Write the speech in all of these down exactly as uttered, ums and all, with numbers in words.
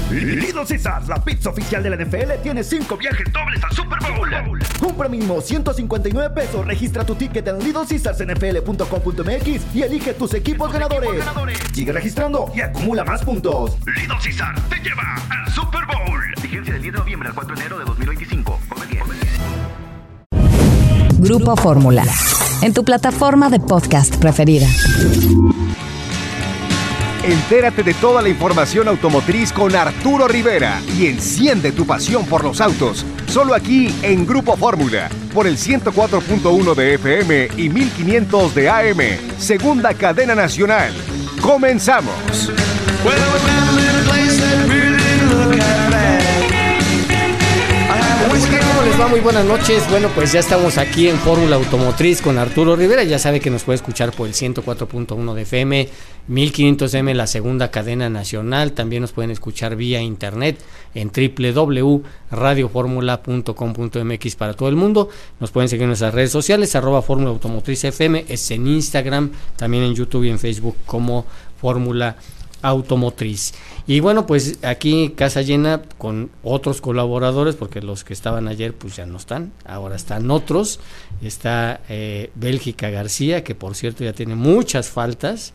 Little Caesars, la pizza oficial de la N F L, tiene cinco viajes dobles al Super Bowl. Compra mínimo ciento cincuenta y nueve pesos, registra tu ticket en little caesars n f l punto com punto m x y elige tus equipos, tus ganadores. equipos ganadores. Sigue registrando y acumula más puntos. Little Caesars te lleva al Super Bowl. Vigencia del diez de noviembre al cuatro de enero de dos mil veinticinco. Come bien. Grupo Fórmula, en tu plataforma de podcast preferida. Entérate de toda la información automotriz con Arturo Rivera y enciende tu pasión por los autos. Solo aquí en Grupo Fórmula, por el ciento cuatro punto uno de F M y mil quinientos de A M, segunda cadena nacional. ¡Comenzamos! ¿Cómo les va? Muy buenas noches. Bueno, pues ya estamos aquí en Fórmula Automotriz con Arturo Rivera. Ya sabe que nos puede escuchar por el ciento cuatro punto uno de F M, mil quinientos M, la segunda cadena nacional. También nos pueden escuchar vía internet en doble u doble u doble u punto radio formula punto com punto m x para todo el mundo. Nos pueden seguir en nuestras redes sociales, arroba Fórmula Automotriz F M, es en Instagram, también en YouTube y en Facebook como Fórmula Automotriz. Y bueno, pues aquí casa llena con otros colaboradores, porque los que estaban ayer pues ya no están, ahora están otros. Está eh, Bélgica García, que por cierto ya tiene muchas faltas.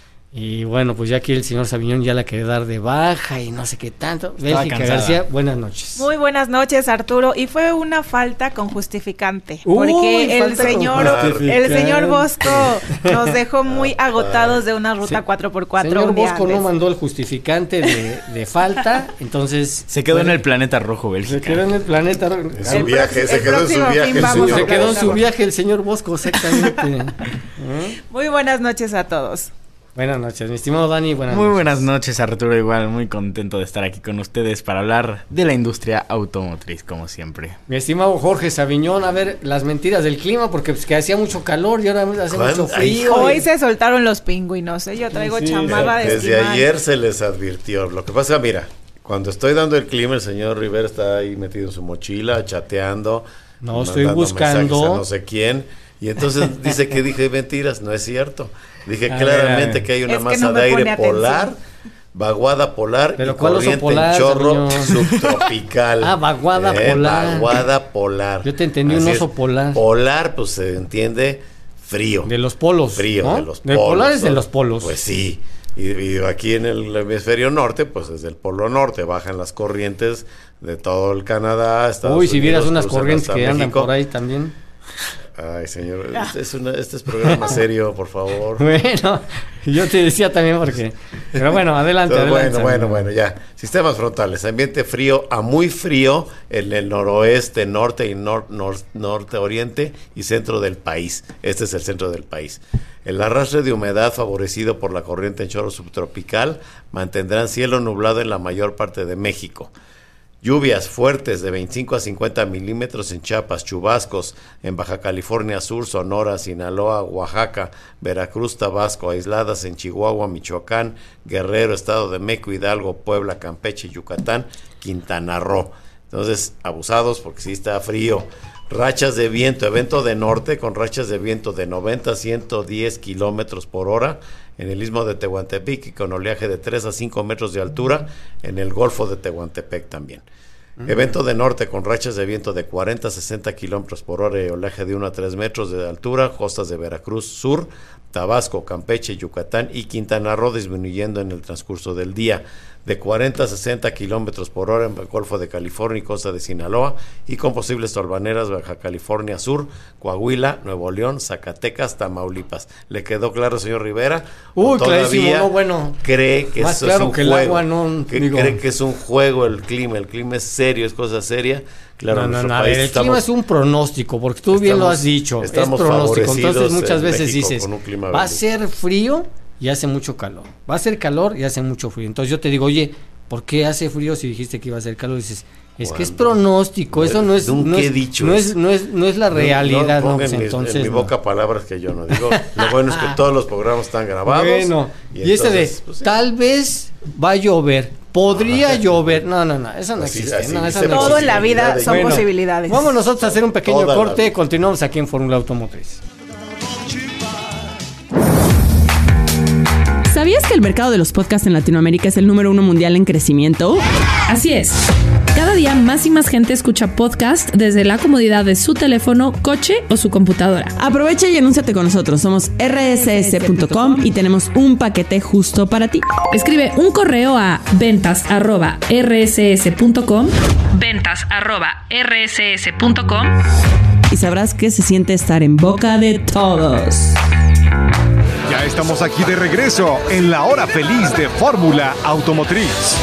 Y bueno, pues ya aquí el señor Sabiñón ya la quiere dar de baja y no sé qué tanto. Bélgica García, buenas noches. Muy buenas noches, Arturo. Y fue una falta con justificante, porque Uy, el señor el señor Bosco nos dejó muy agotados de una ruta sí. cuatro por cuatro. Señor Bosco no mandó el justificante de, de falta, entonces... Se quedó bueno, en el planeta rojo, Bélgica. Se quedó en el planeta rojo. En su viaje, el, se quedó en su viaje el señor. Se quedó en su viaje el señor Bosco, exactamente. ¿Eh? Muy buenas noches a todos. Buenas noches, mi estimado Dani, buenas Muy noches. buenas noches, Arturo, igual, muy contento de estar aquí con ustedes para hablar de la industria automotriz, como siempre. Mi estimado Jorge Sabiñón, a ver, las mentiras del clima, porque pues que hacía mucho calor y ahora hace mucho frío. Hoy y... se soltaron los pingüinos, ¿eh? Yo traigo sí, chamarra de Desde esquimal. ayer se les advirtió, lo que pasa, mira, cuando estoy dando el clima, el señor Rivera está ahí metido en su mochila, chateando. No, estoy buscando. A no sé quién, y entonces dice que dije mentiras, no es cierto. Dije a claramente ver, que hay una masa no de aire atención. polar, vaguada polar ¿Pero y corriente polar, en chorro señor? subtropical. Ah, vaguada eh, polar. Vaguada polar. Yo te entendí Así un oso es. polar. Polar, pues se entiende frío. De los polos. Frío, ¿no? de los de polos. Polares de los polos. Pues sí. Y, y aquí en el hemisferio norte, pues desde el polo norte bajan las corrientes de todo el Canadá, Estados Uy, si Unidos, vieras unas corrientes que México. andan por ahí también. Ay, señor, este es, una, este es programa serio, por favor. Bueno, yo te decía también porque... Pero bueno, adelante, Entonces, adelante. Bueno, bueno, bueno, ya. Sistemas frontales, ambiente frío a muy frío en el noroeste, norte y nor, nor, norte, oriente y centro del país. Este es el centro del país. El arrastre de humedad favorecido por la corriente en chorro subtropical mantendrán cielo nublado en la mayor parte de México. Lluvias fuertes de veinticinco a cincuenta milímetros en Chiapas, chubascos en Baja California Sur, Sonora, Sinaloa, Oaxaca, Veracruz, Tabasco, aisladas en Chihuahua, Michoacán, Guerrero, Estado de México, Hidalgo, Puebla, Campeche, Yucatán, Quintana Roo. Entonces, abusados porque sí está frío. Rachas de viento, evento de norte con rachas de viento de noventa a ciento diez kilómetros por hora en el istmo de Tehuantepec y con oleaje de tres a cinco metros de altura en el Golfo de Tehuantepec también. Uh-huh. Evento de norte con rachas de viento de cuarenta a sesenta kilómetros por hora y oleaje de uno a tres metros de altura, costas de Veracruz Sur, Tabasco, Campeche, Yucatán y Quintana Roo disminuyendo en el transcurso del día. De cuarenta a sesenta kilómetros por hora en el Golfo de California y costa de Sinaloa y con posibles torbaneras Baja California Sur, Coahuila, Nuevo León, Zacatecas, Tamaulipas. ¿Le quedó claro, señor Rivera? Uy, clarísimo, no, bueno. Cree que más eso claro es un que juego. El agua, no, que digo. Cree que es un juego el clima, el clima es serio, es cosa seria. Claro, no, no, en no, país el estamos, clima es un pronóstico, porque tú bien lo has dicho, es pronóstico. Entonces muchas veces México dices, va bendito. A ser frío y hace mucho calor, va a ser calor y hace mucho frío. Entonces yo te digo, oye, ¿por qué hace frío si dijiste que iba a hacer calor? Y dices, es bueno, que es pronóstico, eso no es, no es, dicho no es, no es, no es la realidad. No, no, no, pues en, entonces, en mi no. boca palabras que yo no digo. Lo bueno es que todos los programas están grabados. Bueno, y, y entonces, ese de, pues, sí. tal vez va a llover, podría llover. No, no, no, eso no así, existe. así, no, eso no todo en la vida son bueno, posibilidades. Vamos nosotros a hacer un pequeño Toda corte, continuamos aquí en Fórmula Automotriz. ¿Sabías que el mercado de los podcasts en Latinoamérica es el número uno mundial en crecimiento? Así es. Cada día más y más gente escucha podcast desde la comodidad de su teléfono, coche o su computadora. Aprovecha y anúnciate con nosotros. Somos erre ese ese punto com y tenemos un paquete justo para ti. Escribe un correo a ventas arroba erre ese ese punto com ventas arroba erre ese ese punto com y sabrás qué se siente estar en boca de todos. Ya estamos aquí de regreso en la hora feliz de Fórmula Automotriz.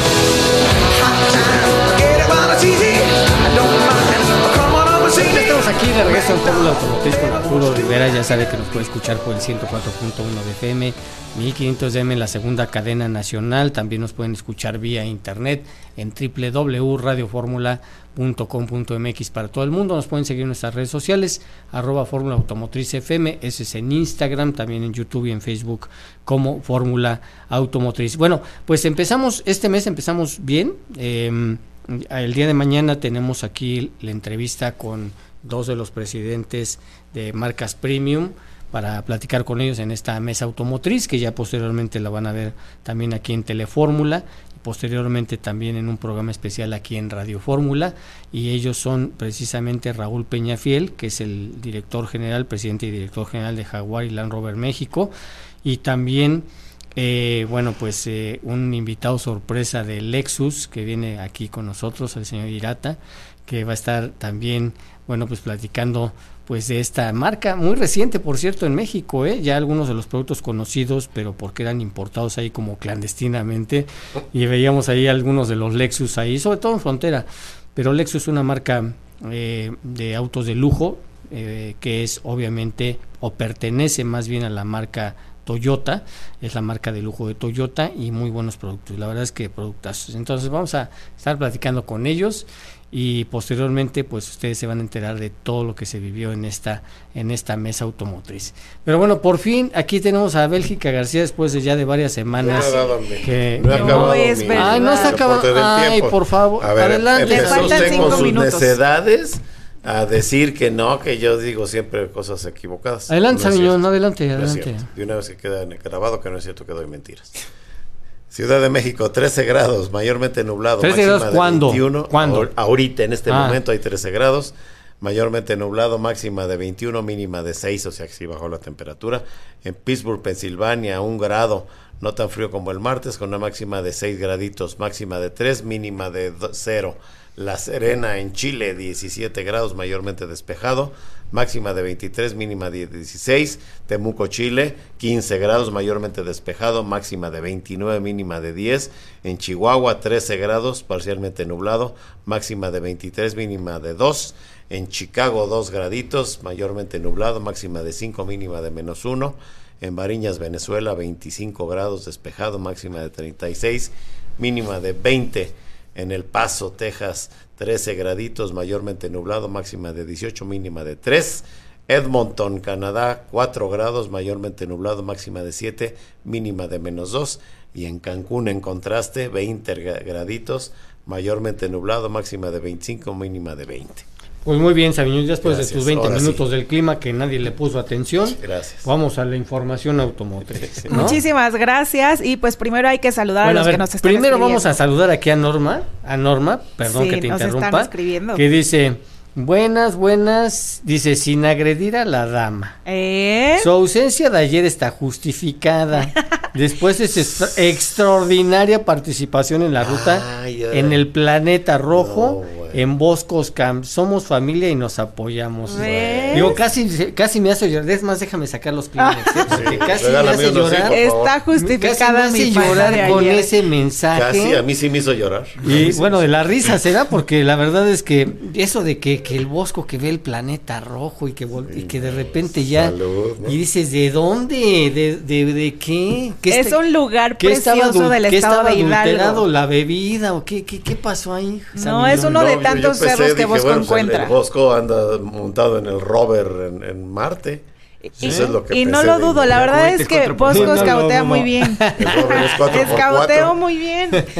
Estamos aquí de regreso en Fórmula Automotriz con Arturo Rivera. Ya sabe que nos puede escuchar por el ciento cuatro punto uno de F M, mil quinientos de eme en la segunda cadena nacional. También nos pueden escuchar vía internet en doble u doble u doble u punto radio fórmula punto com punto eme equis para todo el mundo. Nos pueden seguir en nuestras redes sociales, arroba Fórmula Automotriz F M, ese es en Instagram, también en YouTube y en Facebook como Fórmula Automotriz. Bueno, pues empezamos, este mes empezamos bien. Eh, el día de mañana tenemos aquí la entrevista con dos de los presidentes de marcas premium para platicar con ellos en esta mesa automotriz, que ya posteriormente la van a ver también aquí en Telefórmula, y posteriormente también en un programa especial aquí en Radio Fórmula, y ellos son precisamente Raúl Peñafiel, que es el director general, presidente y director general de Jaguar y Land Rover México, y también Eh, bueno, pues eh, un invitado sorpresa de Lexus que viene aquí con nosotros, el señor Hirata, que va a estar también, bueno, pues platicando pues de esta marca muy reciente, por cierto, en México, ¿eh? Ya algunos de los productos conocidos, pero porque eran importados ahí como clandestinamente, y veíamos ahí algunos de los Lexus ahí, sobre todo en frontera, pero Lexus es una marca eh, de autos de lujo, eh, que es obviamente, o pertenece más bien a la marca Toyota, es la marca de lujo de Toyota, y muy buenos productos, la verdad es que productazos. Entonces vamos a estar platicando con ellos y posteriormente pues ustedes se van a enterar de todo lo que se vivió en esta en esta mesa automotriz. Pero bueno, por fin aquí tenemos a Bélgica García después de ya de varias semanas. Que no, no, no es verdad. Ay, no se acaba. Ay, tiempo. Por favor, a ver, adelante. Le faltan cinco con sus minutos. necedades a decir que no, que yo digo siempre cosas equivocadas. Adelante, no Sabiñón, no, adelante, no adelante. De una vez que queda grabado que no es cierto que doy mentiras. Ciudad de México, trece grados, mayormente nublado. ¿trece grados cuándo? veintiuno, ¿Cuándo? Ahorita, en este ah. momento hay trece grados, mayormente nublado, máxima de veintiuno, mínima de seis, o sea que sí bajó la temperatura. En Pittsburgh, Pensilvania, un grado, no tan frío como el martes, con una máxima de seis graditos, máxima de tres, mínima de cero. La Serena en Chile, diecisiete grados, mayormente despejado, máxima de veintitrés, mínima de dieciséis. Temuco, Chile, quince grados, mayormente despejado, máxima de veintinueve, mínima de diez. En Chihuahua, trece grados, parcialmente nublado, máxima de veintitrés, mínima de dos. En Chicago, dos graditos, mayormente nublado, máxima de cinco, mínima de menos uno. En Bariñas, Venezuela, veinticinco grados, despejado, máxima de treinta y seis, mínima de veinte. En El Paso, Texas, trece graditos, mayormente nublado, máxima de dieciocho, mínima de tres. Edmonton, Canadá, cuatro grados, mayormente nublado, máxima de siete, mínima de menos dos. Y en Cancún, en contraste, veinte graditos, mayormente nublado, máxima de veinticinco, mínima de veinte. Pues muy bien, Sabiñón, después Gracias. de tus veinte Ahora minutos sí. del clima que nadie le puso atención. Gracias. Vamos a la información automotriz, ¿no? Muchísimas gracias, y pues primero hay que saludar bueno, a los a ver, que nos están primero escribiendo. vamos a saludar aquí a Norma, a Norma, perdón sí, que te nos interrumpa, están escribiendo. que dice, buenas, buenas, dice, sin agredir a la dama. ¿Eh? Su ausencia de ayer está justificada. Después de su extra- extraordinaria participación en la ruta Ay, en el planeta rojo, No, en Boscos Camp. Somos familia y nos apoyamos. ¿Ves? Digo, casi, casi me hace llorar. Es más, déjame sacar los Kleenex, ¿eh? Porque casi me regálame hace unos, sí, llorar. por favor. Está justificada Casi me hace mi falta llorar de con ayer. ese mensaje. Casi, a mí sí me hizo llorar. A mí Y sí bueno, me de hizo- la risa será, porque la verdad es que eso de que, que el Bosco que ve el planeta rojo y que, vol- y que de repente ya... Salud, ¿no? Y dices, ¿de dónde? ¿De, de, de qué? ¿Qué Es este- un lugar ¿qué estaba precioso adul- del qué estado estaba de Hidalgo. adulterado, la bebida o qué, qué, qué pasó ahí? No, Sabiñón? es uno de yo- tantos yo pensé, cerros que dije, Bosco bueno, pues, el- encuentra. El Bosco anda montado en el rover en, en Marte. Y, Eso es lo que y no pensé lo de dudo, la verdad Cohetes es que cuatro por Bosco ciento. No, no, escautea no, muy no. bien. El rover es cuatro por Escauteo cuatro. muy bien.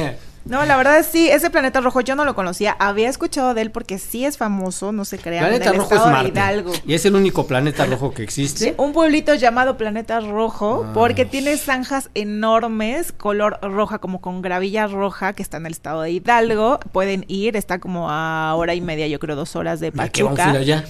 No, la verdad sí, ese Planeta Rojo yo no lo conocía, había escuchado de él porque sí es famoso, no se crean, Planeta del Rojo es estado de Marte. Hidalgo. Y es el único planeta rojo que existe. Sí, un pueblito llamado Planeta Rojo, Ah. porque tiene zanjas enormes, color roja, como con gravilla roja, que está en el estado de Hidalgo. Pueden ir, está como a hora y media, yo creo, dos horas de ¿A qué vamos a Pachuca. ir allá?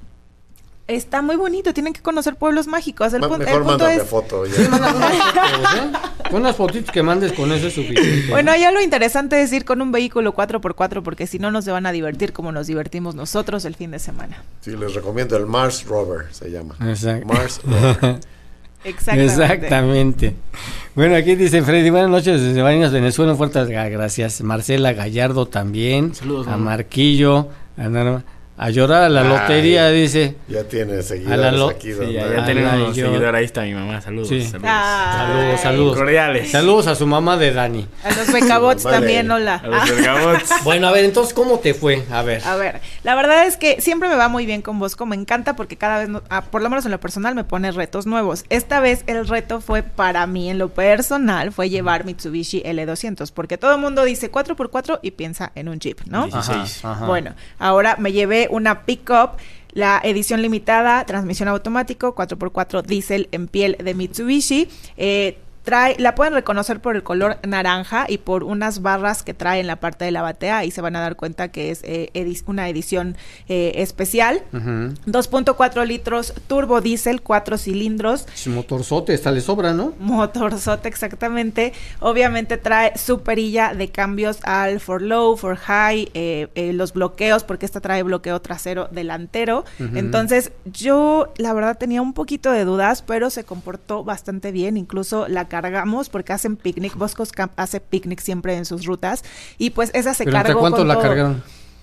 Está muy bonito, tienen que conocer pueblos mágicos. El, Ma- pun- el Mejor punto mándame es... foto. Ya. Sí, manda unas fotos, ¿eh? Con unas fotitos que mandes con eso es suficiente. Bueno, ya lo interesante es ir con un vehículo cuatro por cuatro, porque si no, no se van a divertir como nos divertimos nosotros el fin de semana. Sí, les recomiendo el Mars Rover, se llama. Exacto. Mars Rover. Exactamente. Exactamente. Bueno, aquí dice Freddy, buenas noches desde Barinas, Venezuela, un fuerte gracias. Marcela Gallardo también. Saludos, a mamá. Marquillo, a, Norma- a llorar a la Ay, lotería, dice. Ya tiene A la seguidores lo- aquí. Sí, donde- ya, ya Ah, tenemos ay, un yo- seguidor, ahí está mi mamá, saludos. Sí. saludos. Ay. Saludos, saludos. Cordiales. Saludos a su mamá de Dani. A los becabots Vale. también, hola. A los bergamots. Bueno, a ver, entonces, ¿cómo te fue? A ver. A ver, la verdad es que siempre me va muy bien con Bosco, me encanta porque cada vez, no- ah, por lo menos en lo personal, me pone retos nuevos. Esta vez el reto fue para mí, en lo personal, fue llevar Mitsubishi L doscientos, porque todo el mundo dice cuatro por cuatro y piensa en un Jeep, ¿no? dieciséis. Ajá, ajá. Bueno, ahora me llevé una pick-up, la edición limitada, transmisión automático, cuatro por cuatro diésel en piel de Mitsubishi. Eh, trae, la pueden reconocer por el color naranja y por unas barras que trae en la parte de la batea. Ahí se van a dar cuenta que es eh, edi- una edición eh, especial. Ujú. dos punto cuatro litros turbo diésel, cuatro cilindros. Su motorzote, esta le sobra, ¿no? Motorzote, exactamente. Obviamente trae su perilla de cambios al for low, for high, eh, eh, los bloqueos, porque esta trae bloqueo trasero delantero. Ujú. Entonces, yo la verdad tenía un poquito de dudas, pero se comportó bastante bien. Incluso la cargamos porque hacen picnic. Boscos Camp hace picnic siempre en sus rutas. Y pues esa se ¿Pero entre cargó cuánto con la todo. cargaron?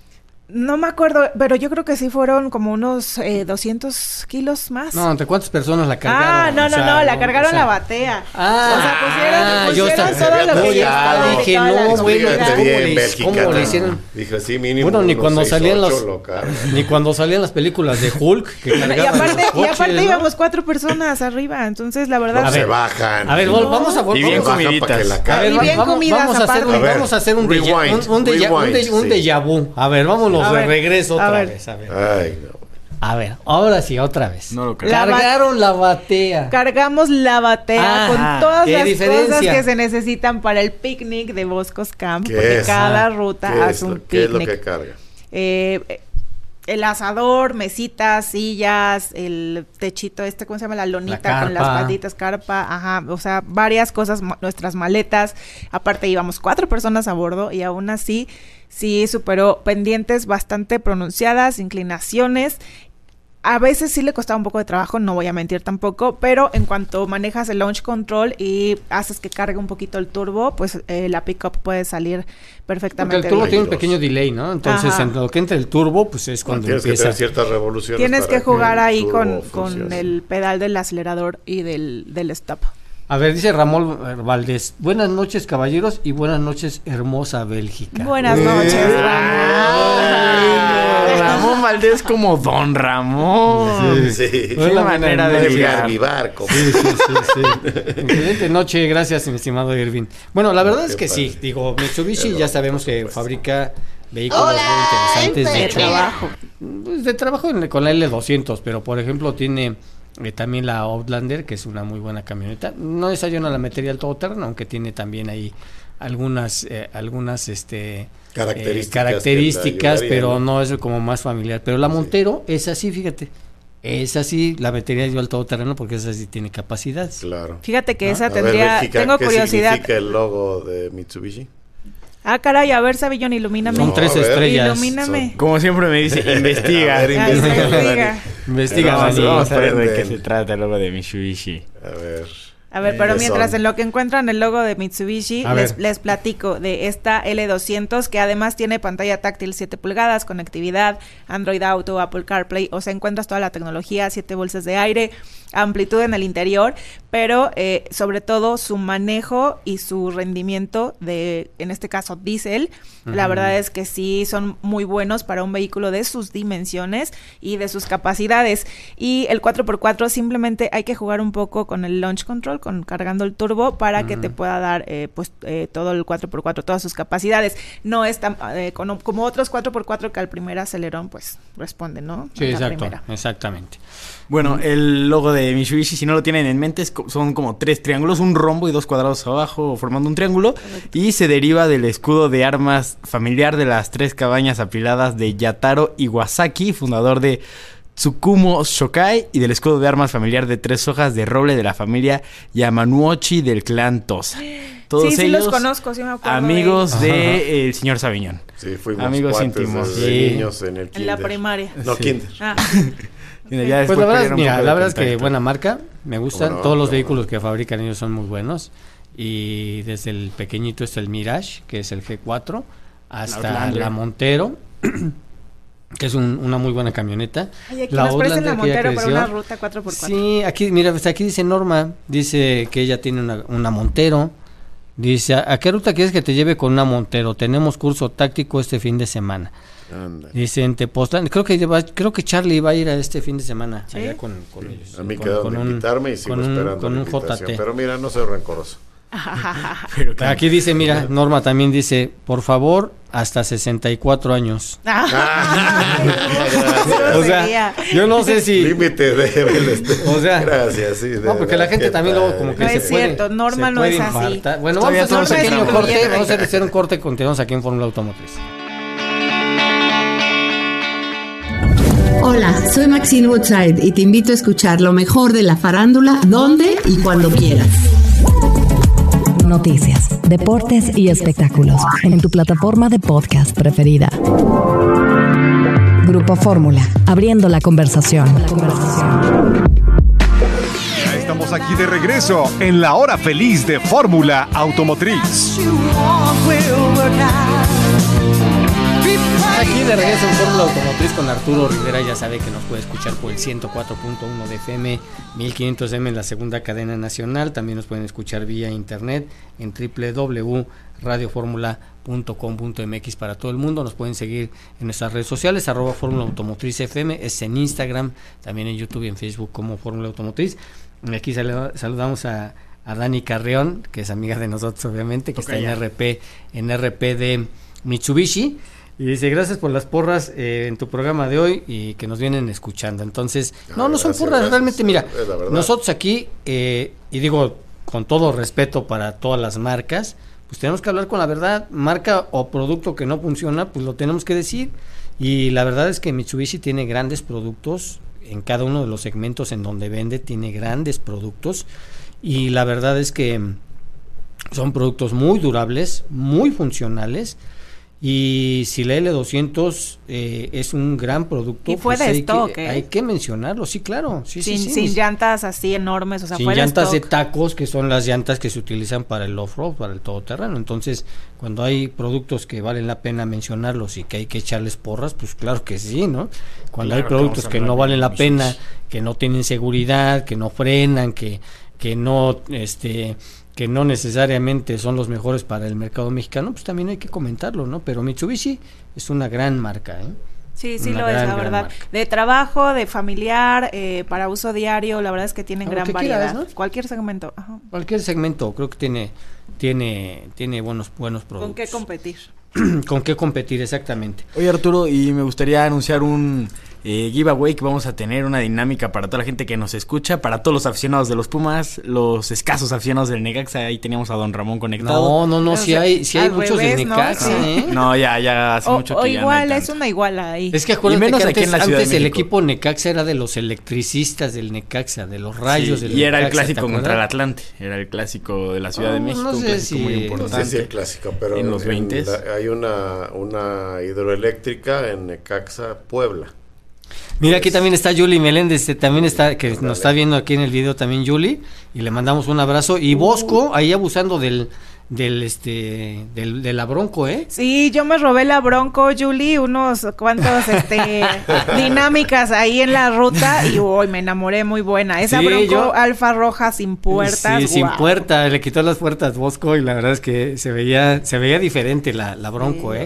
No me acuerdo, pero yo creo que sí fueron como unos eh, doscientos kilos más. No, ¿entre cuántas personas la cargaron? Ah, no, O no, sea, no, la o cargaron sea- la batea. Ah, o sea, pusieron, yo pusieron estaba- todo lo no, que ya estaba y dije, toda no, la bueno, comida. Explícate ¿cómo bien, le- Bélgica, cómo le ¿no? hicieron? Dijo, sí, mínimo. Bueno, ni unos cuando seis, salían ocho los lo cargan. ni cuando salían las películas de Hulk que cargaban Y aparte, los y coches, aparte ¿no? íbamos cuatro personas arriba, entonces la verdad... No A se ver, bajan. A ver, No. vamos a Y bien vamos a- comiditas. para que la A carguen. ver, Y va- bien vamos, comidas vamos a hacer un, aparte. A ver, vamos a hacer un déjà, rewind, un, un déjà- un rewind, déjà- un sí. déjà vu. A ver, vámonos A de ver, regreso a otra ver. vez, a ver. Ay, no. A ver, ahora sí, otra vez. No lo creo. La ba- Cargaron la batea. Cargamos la batea Ah, con todas ¿qué las diferencia? cosas que se necesitan para el picnic de Boscos Camp, ¿Qué porque es? cada Ah, ruta ¿Qué hace es, un lo, qué es lo picnic. que carga? Eh, el asador, mesitas, sillas, el techito este, ¿cómo se llama? La lonita La con las carpa. patitas, carpa, ajá, o sea, varias cosas, ma- nuestras maletas. Aparte íbamos cuatro personas a bordo y aún así sí superó pendientes bastante pronunciadas, inclinaciones. A veces sí le costaba un poco de trabajo, no voy a mentir tampoco, pero en cuanto manejas el launch control y haces que cargue un poquito el turbo, pues eh, la pickup puede salir Porque perfectamente el turbo bien. tiene un pequeño delay, ¿no? Entonces, Ajá. en lo que entra el turbo, pues es cuando Tienes que empieza. tener ciertas revoluciones. Tienes para que jugar el ahí turbo con, con funcione. el pedal del acelerador y del, del stop. A ver, dice Ramón eh, Valdés. Buenas noches, caballeros, y buenas noches, hermosa Bélgica. Buenas noches, Ah, Ramón Valdés como Don Ramón. Sí. Qué Buena manera Voy de a enviar ligar. mi barco. Sí, sí, sí, sí. Excelente noche, gracias, mi estimado Irving. Bueno, la verdad es que Qué sí, padre. digo, Mitsubishi Pero, ya sabemos por que supuesto. fabrica vehículos muy interesantes. De De hecho, trabajo. pues, de trabajo en- con la L doscientos, pero por ejemplo tiene eh, también la Outlander, que es una muy buena camioneta. No esa yo no la metería al todoterreno, aunque tiene también ahí algunas eh, algunas este Características eh, características, que te pero ayudarían, no es como más familiar. Pero la Sí. Montero es así, fíjate. Es así, la metería yo al todoterreno porque esa sí tiene capacidad. Claro. Fíjate que ¿No? esa A ver, tendría, Bélgica, tengo ¿qué curiosidad. significa el logo de Mitsubishi? Ah, caray, a ver, Savillón, ilumíname. Son No, tres a ver. estrellas. Ilumíname. Como siempre me dice, investiga. A ver, Ay, investiga, investiga. Dani. Investiga, Vamos, Dani. vamos a ver de qué Aprenden. se trata el logo de Mitsubishi. A ver. A ver, pero ¿Qué mientras son? en lo que encuentran el logo de Mitsubishi, A les, ver. les platico de esta L doscientos, que además tiene pantalla táctil siete pulgadas, conectividad, Android Auto, Apple CarPlay, o sea, encuentras toda la tecnología, siete bolsas de aire, amplitud en el interior, pero eh, sobre todo su manejo y su rendimiento de, en este caso, diésel, la Ujú. verdad es que sí son muy buenos para un vehículo de sus dimensiones y de sus capacidades. Y el cuatro por cuatro simplemente hay que jugar un poco con el launch control, con cargando el turbo para Mm. que te pueda dar eh, pues eh, todo el cuatro por cuatro, todas sus capacidades. No es tan, eh, con- como otros cuatro por cuatro que al primer acelerón pues responde, ¿no? Sí, A la exacto, primera. exactamente. Bueno, el logo de Mitsubishi, si no lo tienen en mente, es co- son como tres triángulos, un rombo y dos cuadrados abajo formando un triángulo. Y se deriva del escudo de armas familiar de las tres cabañas apiladas de Yataro Iwasaki, fundador de Tsukumo Shokai, y del escudo de armas familiar de tres hojas de roble de la familia Yamanuochi del clan Tosa. Todos Sí, sí ellos los conozco, sí me acuerdo de amigos ellos. de el señor Sabiñón. Sí, fuimos Amigos cuates íntimos. desde Sí. niños en el kinder. En la primaria. No, Sí. kinder. Ah, Mira, ya Pues después la verdad, perdieron un mira, poco de la verdad es que contacto. buena marca, me gustan, Cómo no, todos los cómo vehículos no. que fabrican ellos son muy buenos, y desde el pequeñito está el Mirage, que es el G cuatro, hasta Outlander. la Montero, que es un- una muy buena camioneta. Ay, aquí La nos prestan la Outlander que ya Montero para creció. una ruta cuatro por cuatro. Sí, aquí, mira, pues aquí dice Norma, dice que ella tiene una, una Montero. Dice, ¿a, a qué ruta quieres que te lleve con una Montero? Tenemos curso táctico este fin de semana. Anda. Dice en Tepoztlán, creo que va- creo que Charlie va a ir a este fin de semana ¿Sí? allá con, con ellos. A mí con, quedaron con de un- invitarme y sigo con un- esperando con la un invitación. J T. Pero mira, no soy rencoroso. Pero que- Aquí dice, mira, Norma también dice, por favor, hasta sesenta y cuatro años. Qué O sea, grosería. yo no sé si... Límite de este. O sea, Gracias, sí. de No, porque la verdad, gente qué también luego padre. como que No se es puede, cierto, Norma se no puede es así. infartar. Bueno, Todavía vamos a hacer estamos un pequeño en corte, noviembre. vamos a hacer un corte y continuamos aquí en Fórmula Automotriz. Hola, soy Maxine Woodside y te invito a escuchar lo mejor de la farándula donde y cuando quieras. Noticias, deportes y espectáculos en tu plataforma de podcast preferida. Grupo Fórmula, abriendo la conversación. Ya estamos aquí de regreso en la hora feliz de Fórmula Automotriz. Aquí de regreso en Fórmula Automotriz con Arturo Rivera. Ya sabe que nos puede escuchar por el ciento cuatro punto uno de F M, mil quinientos M en la segunda cadena nacional. También nos pueden escuchar vía internet en doble u doble u doble u punto radio fórmula punto com punto m x para todo el mundo. Nos pueden seguir en nuestras redes sociales, arroba Fórmula Automotriz F M, es en Instagram, también en YouTube y en Facebook como Fórmula Automotriz. Y aquí saluda- saludamos a, a Dani Carreón, que es amiga de nosotros obviamente, que Toca está en ya. R P, en R P de Mitsubishi. Y dice, gracias por las porras eh, en tu programa de hoy y que nos vienen escuchando. Entonces, no, no son gracias, porras, gracias. realmente, mira, Es la verdad. nosotros aquí, eh, y digo con todo respeto para todas las marcas, pues tenemos que hablar con la verdad. Marca o producto que no funciona, pues lo tenemos que decir. Y la verdad es que Mitsubishi tiene grandes productos en cada uno de los segmentos en donde vende, tiene grandes productos. Y la verdad es que son productos muy durables, muy funcionales. Y si la L doscientos eh, es un gran producto, Y fue pues de hay, stock, que, ¿eh? hay que mencionarlo, sí, claro. Sí, sin sí, sí. sin llantas así enormes, o sea, Sin fue de llantas de stock. tacos, que son las llantas que se utilizan para el off-road, para el todoterreno. Entonces, cuando hay productos que valen la pena mencionarlos y que hay que echarles porras, pues claro que sí, ¿no? Cuando Claro hay que productos vamos a que hablar no de valen la Mitsubishi. pena, que no tienen seguridad, que no frenan, que, que no, este... que no necesariamente son los mejores para el mercado mexicano, pues también hay que comentarlo, ¿no? Pero Mitsubishi es una gran marca, ¿eh? Sí, sí Una lo gran, es, la gran verdad. marca. De trabajo, de familiar, eh, para uso diario, la verdad es que tienen A lo gran que variedad. quieras, ¿no? Cualquier segmento. Ajá. Cualquier segmento creo que tiene tiene tiene buenos buenos productos. ¿Con qué competir? ¿Con qué competir exactamente? Oye Arturo, y me gustaría anunciar un eh, giveaway que vamos a tener, una dinámica para toda la gente que nos escucha, para todos los aficionados de los Pumas, los escasos aficionados del Necaxa. Ahí teníamos a don Ramón conectado. No, no, no, si hay si hay Al muchos revés, de ¿no? Necaxa, Sí. ¿eh? No, ya, ya hace O, mucho o que ya no igual, hay es tanto. una iguala ahí. Es que acuérdate Y menos que aquí antes, en la Ciudad de antes el México. equipo Necaxa era de los electricistas del Necaxa, de los rayos Sí, del y era el Necaxa, ¿te clásico contra el acuerdas? Atlante, era el clásico de la Ciudad de No, México, no un sé clásico si- muy No sé importante. si el clásico, pero en los veintes. la- hay una, una hidroeléctrica en Necaxa, Puebla. Mira, aquí también está Yuli Meléndez, eh, también está, que nos está viendo aquí en el video también Yuli, y le mandamos un abrazo. Y Bosco, ahí abusando del, del este, del, de la Bronco, ¿eh? Sí, yo me robé la Bronco, Julie, unos cuantos este, dinámicas ahí en la ruta y uy, me enamoré, muy buena. Esa Sí, Bronco yo- alfa roja sin puertas. Sí, sin guau. puerta, le quitó las puertas Bosco y la verdad es que se veía, se veía diferente la, la Bronco, Sí. ¿eh?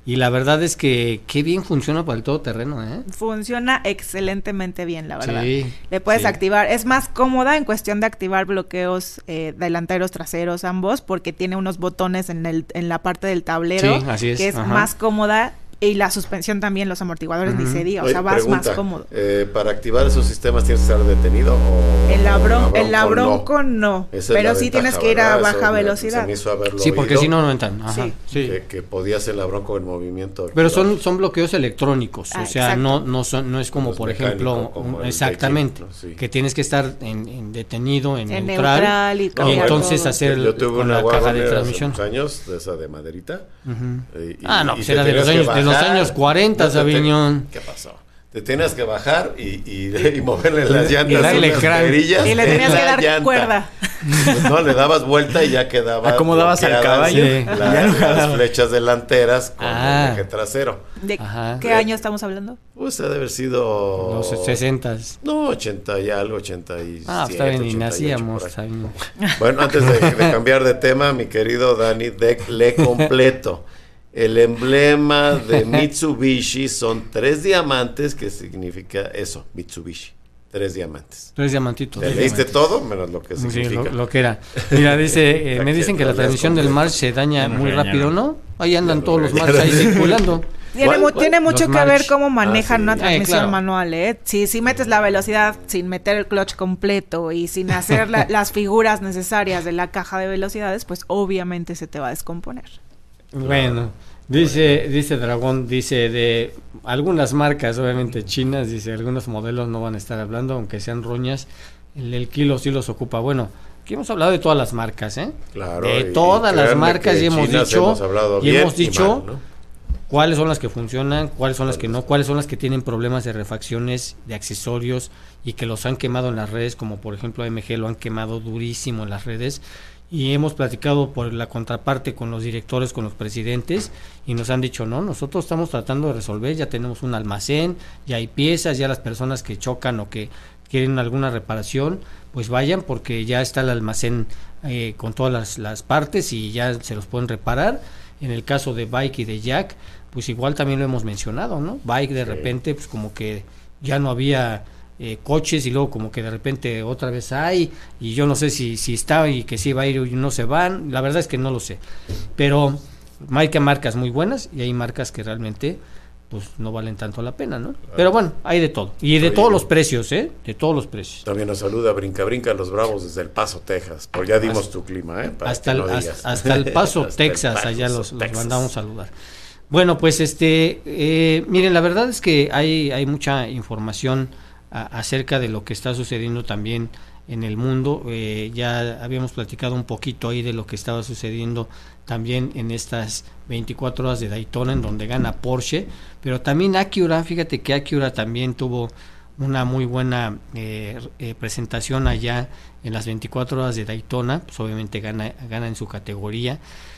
y la verdad es que qué bien funciona para el todoterreno, ¿eh? Funciona excelentemente bien, la verdad. Sí, Le puedes sí. activar, es más cómoda en cuestión de activar bloqueos eh, delanteros, traseros, ambos, porque tiene unos botones en el en la parte del tablero, Sí, así es, que es ajá. más cómoda. Y la suspensión también, los amortiguadores, Ujú. ni se diga, o Oye, sea, vas pregunta, más cómodo. eh, ¿para activar esos sistemas tienes que estar detenido o En la, o bron en en la Bronco no, Esa es pero la sí ventaja, tienes que ir a ¿verdad? baja Eso me- velocidad. se me hizo haberlo Sí, porque oído, si no, no entran. Ajá, Sí. sí. Que, que podía ser la Bronco en movimiento. Pero activar. son son bloqueos electrónicos, Ah, o sea, exacto. no no son no es como No es por mecánico, ejemplo, como un- el exactamente, Daikin, ¿no? Sí. que tienes que estar en, en detenido, en, En neutral, neutral y y cambiar entonces todo. hacer Yo tuve con una la caja de Wagoner hace transmisión. muchos años, de esa de maderita. Ujú. y- y- Ah, no, y pues te era de los tenías que años de los bajar. años cuarenta, No, te ten- Sabiñón. ¿Qué pasó? Te tenías que bajar y, y, y moverle las llantas Y darle unas crank. perillas Y le en tenías la que dar llanta. cuerda. Pues no, le dabas vuelta y ya quedaba Acomodabas al bloqueadas caballo, Sí. la- ya lo las jalaba. flechas delanteras con Ah. el eje trasero. ¿De Ajá. qué año estamos hablando? Pues ha de haber sido... Los sesentas. No, ochenta y algo, ochenta y siete, Ah, pues todavía ni ochenta y ocho nacíamos, por ahí. Sabiñón. Bueno, antes de, de cambiar de tema, mi querido Dani, de, le completo. El emblema de Mitsubishi son tres diamantes, que significa eso, Mitsubishi. Tres diamantes. Tres diamantitos. ¿Te tres leíste diamantes. todo? Menos lo que Sí, significa. lo, lo que era. Mira, dice, eh, me dicen que la Lo leas transmisión del completo. March se daña Ya nos muy rápido, regañaron. ¿no? Ahí andan Ya nos todos los March regañaron. ahí circulando. Tiene, ¿Cuál? mu- ¿Cuál? tiene mucho Los que ver March. cómo manejan Ah, sí. una Eh, transmisión claro. manual, ¿eh? Si, si metes la velocidad sin meter el clutch completo y sin hacer la- las figuras necesarias de la caja de velocidades, pues obviamente se te va a descomponer. Bueno, dice, dice Dragón, dice de algunas marcas, obviamente chinas, dice algunos modelos no van a estar hablando, aunque sean roñas, el, el kilo sí los ocupa. Bueno, aquí hemos hablado de todas las marcas, ¿eh? Claro, de y- y todas las créanme marcas que y hemos chinas dicho, hemos hablado y bien hemos y dicho mal, ¿no? cuáles son las que funcionan, cuáles son las que no, cuáles son las que tienen problemas de refacciones, de accesorios y que los han quemado en las redes, como por ejemplo A M G lo han quemado durísimo en las redes. Y hemos platicado por la contraparte con los directores, con los presidentes, y nos han dicho, no, nosotros estamos tratando de resolver, ya tenemos un almacén, ya hay piezas, ya las personas que chocan o que quieren alguna reparación, pues vayan porque ya está el almacén eh, con todas las, las partes y ya se los pueden reparar. En el caso de Bike y de Jack, pues igual también lo hemos mencionado, ¿no? Bike de Sí. repente, pues como que ya no había... Eh, coches y luego como que de repente otra vez hay y yo no sé si, si está y que sí va a ir y no se van, la verdad es que no lo sé, pero hay que marcas muy buenas y hay marcas que realmente pues no valen tanto la pena, ¿no? Pero bueno, hay de todo y de Oye, todos los precios, ¿eh? De todos los precios. También nos saluda Brinca Brinca los Bravos desde El Paso, Texas. Pues ya dimos tu clima, ¿eh? Para Hasta que el, no hasta, digas. hasta el Paso, Hasta el Texas, Paso, allá los, los Texas. mandamos a saludar. Bueno, pues este, eh, miren, la verdad es que hay, hay mucha información a, acerca de lo que está sucediendo también en el mundo. Eh, ya habíamos platicado un poquito ahí de lo que estaba sucediendo también en estas veinticuatro horas de Daytona, en donde gana Porsche, pero también Acura, fíjate que Acura también tuvo una muy buena eh, eh, presentación allá en las veinticuatro horas de Daytona, pues obviamente gana, gana en su categoría,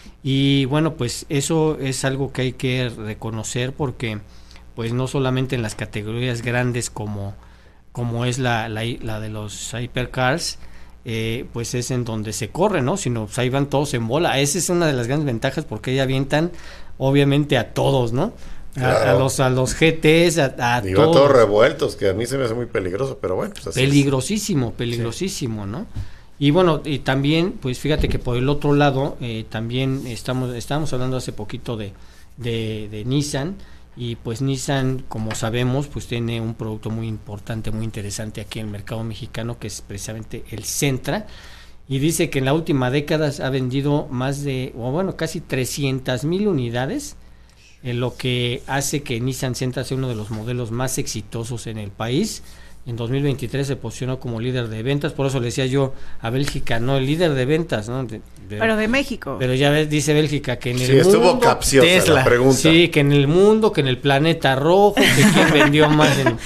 y bueno, pues eso es algo que hay que reconocer porque pues no solamente en las categorías grandes como, como es la, la, la de los hypercars, eh, pues es en donde se corre, ¿no? Sino pues ahí van todos en bola. Esa es una de las grandes ventajas porque ahí avientan obviamente a todos, ¿no? A, Claro. a los a los G Ts, a, a Digo, a todos. todos revueltos, que a mí se me hace muy peligroso, pero bueno, pues así es. Peligrosísimo, peligrosísimo, ¿no? Y bueno, y también, pues fíjate que por el otro lado, eh, también estamos, estábamos hablando hace poquito de, de, de Nissan, y pues Nissan, como sabemos, pues tiene un producto muy importante, muy interesante aquí en el mercado mexicano, que es precisamente el Sentra, y dice que en la última década ha vendido más de, o bueno, casi trescientas mil unidades, en lo que hace que Nissan Sentra sea uno de los modelos más exitosos en el país. En dos mil veintitrés se posicionó como líder de ventas, por eso le decía yo a Bélgica, no, el líder de ventas, ¿no? De, de, Pero de México. pero ya ves, dice Bélgica que en el Sí, mundo... estuvo capciosa Tesla. la pregunta. Sí, que en el mundo, que en el planeta rojo, que quién vendió más. En...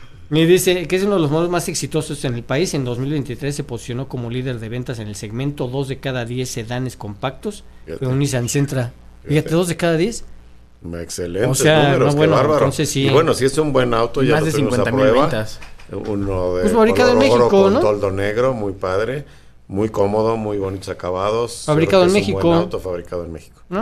Y dice que es uno de los modelos más exitosos en el país. En dos mil veintitrés se posicionó como líder de ventas en el segmento dos de cada diez sedanes compactos. Fíjate. Con un Nissan Sentra. Fíjate, dos de cada diez. Excelentes O sea, números, no, bueno, qué bárbaro. entonces sí. Y bueno, si es un buen auto, ya Más lo de tenemos a cincuenta mil prueba. ventas. Uno de Pues fabricado color en oro México, con ¿no? toldo negro, muy padre, muy cómodo, muy bonitos acabados. Fabricado Creo que en es un México. buen auto fabricado en México. ¿No?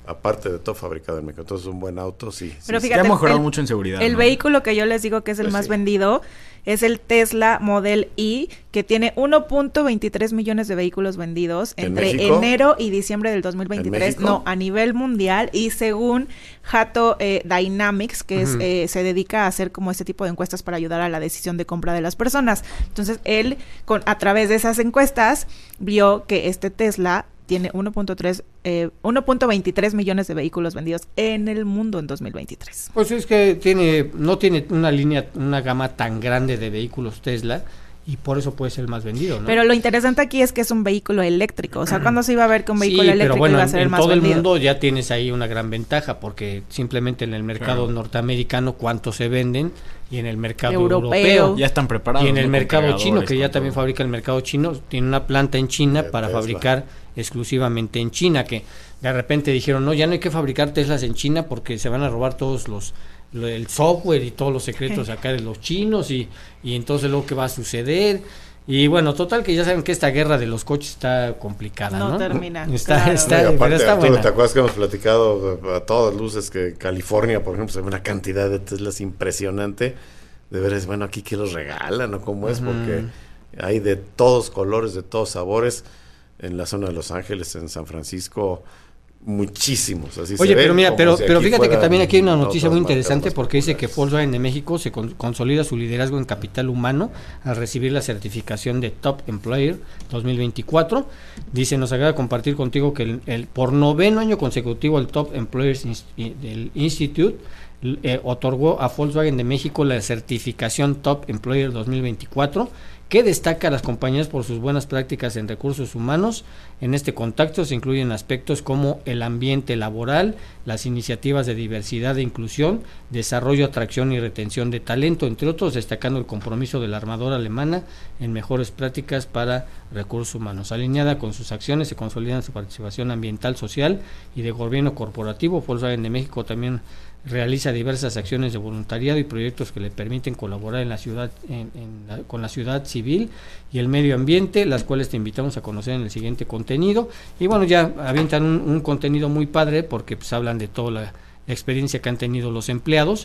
aparte de todo fabricado en México. Entonces, un buen auto, sí. Pero sí, fíjate, sí. Ha mejorado el, mucho en seguridad. El ¿no? vehículo que yo les digo que es el Pues más sí. vendido es el Tesla Model Y, que tiene uno punto veintitrés millones de vehículos vendidos ¿En entre México? enero y diciembre del dos mil veintitrés. ¿En México? No, a nivel mundial. Y según Hato eh, Dynamics, que es Ujú. eh, se dedica a hacer como este tipo de encuestas para ayudar a la decisión de compra de las personas. Entonces, él, con a través de esas encuestas, vio que este Tesla tiene uno punto tres, eh, uno punto veintitrés millones de vehículos vendidos en el mundo en dos mil veintitrés. Pues es que tiene, no tiene una línea, una gama tan grande de vehículos Tesla y por eso puede ser el más vendido, ¿no? Pero lo interesante aquí es que es un vehículo eléctrico. O sea, ¿cuándo se iba a ver que un vehículo Sí, eléctrico pero bueno, iba a ser en, el en más todo vendido? el mundo ya tienes ahí una gran ventaja porque simplemente en el mercado Claro. norteamericano cuántos se venden y en el mercado Europeo. europeo, Ya están preparados. y en el ¿no? Con mercado chino, cargadores, que ya con también todo. fabrica el mercado chino, tiene una planta en China De para Tesla. fabricar exclusivamente en China, que de repente dijeron, no, ya no hay que fabricar Teslas en China porque se van a robar todos los lo- el software y todos los secretos acá de los chinos y, y entonces luego qué va a suceder. Y bueno, total que ya saben que esta guerra de los coches está complicada, ¿no? No termina, Está, claro. está, No, y pero aparte, está Arturo, buena. ¿te acuerdas que hemos platicado a todas luces que California, por ejemplo, se ve una cantidad de Teslas impresionante? De veras, bueno, aquí que los regalan, ¿no? ¿Cómo es? Ujú. Porque hay de todos colores, de todos sabores, en la zona de Los Ángeles, en San Francisco, muchísimos. Así se Oye, ven pero mira, como pero, si pero aquí fíjate que fueran también aquí hay una noticia otras muy marcas interesante más porque dice que populares. Volkswagen de México se con- consolida su liderazgo en capital humano al recibir la certificación de Top Employer dos mil veinticuatro. Dice, nos agrada compartir contigo que el, el- por noveno año consecutivo el Top Employers Inst- i- del Institute eh, otorgó a Volkswagen de México la certificación Top Employer dos mil veinticuatro, que destaca a las compañías por sus buenas prácticas en recursos humanos. En este contexto se incluyen aspectos como el ambiente laboral, las iniciativas de diversidad e inclusión, desarrollo, atracción y retención de talento, entre otros, destacando el compromiso de la armadora alemana en mejores prácticas para recursos humanos. Alineada con sus acciones, se consolidan su participación ambiental, social y de gobierno corporativo. Volkswagen de México también realiza diversas acciones de voluntariado y proyectos que le permiten colaborar en la ciudad en, en la, con la ciudad civil y el medio ambiente, las cuales te invitamos a conocer en el siguiente contenido. Y bueno, ya avientan un, un contenido muy padre porque pues hablan de toda la, la experiencia que han tenido los empleados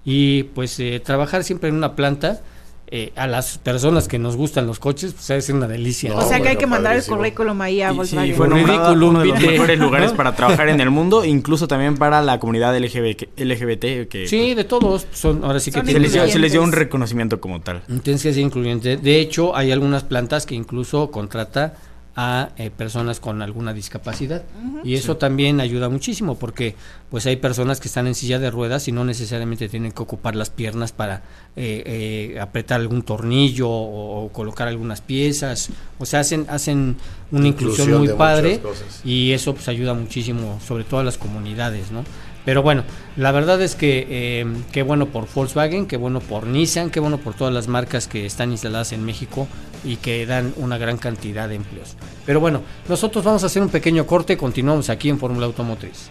y pues eh, trabajar siempre en una planta. Eh, a las personas que nos gustan los coches, pues es una delicia. No, o sea que hay bueno, que mandar padrísimo. el currículum ahí a Y Volkswagen. sí, fue nombrado Ridículo, uno de los Pite. mejores lugares ¿No? para trabajar en el mundo, incluso también para la comunidad L G B T, L G B T que Sí, de todos, son, ahora sí que Son se, les dio, se les dio un incluyentes. reconocimiento como tal. Tienes que ser incluyente. De hecho, hay algunas plantas que incluso contrata a eh, personas con alguna discapacidad y eso también ayuda muchísimo porque pues hay personas que están en silla de ruedas y no necesariamente tienen que ocupar las piernas para eh, eh, apretar algún tornillo o, o colocar algunas piezas, o sea, hacen hacen una inclusión, Inclusión muy de padre muchas cosas. y eso pues ayuda muchísimo, sobre todo a las comunidades, ¿no? Pero bueno, la verdad es que eh, qué bueno por Volkswagen, qué bueno por Nissan, qué bueno por todas las marcas que están instaladas en México y que dan una gran cantidad de empleos. Pero bueno, nosotros vamos a hacer un pequeño corte, continuamos aquí en Fórmula Automotriz.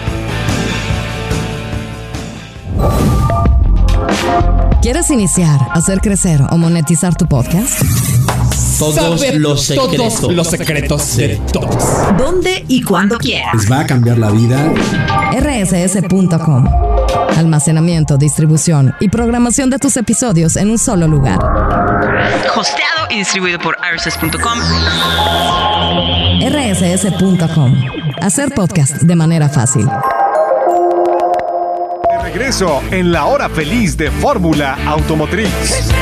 ¿Quieres iniciar, hacer crecer o monetizar tu podcast? Todos los secretos. Todos los secretos de todos. ¿Dónde y cuando quieras? Les va a cambiar la vida. R S S punto com. Almacenamiento, distribución y programación de tus episodios en un solo lugar. Hosteado y distribuido por R S S punto com. R S S punto com. Hacer podcast de manera fácil. De regreso en la hora feliz de Fórmula Automotriz.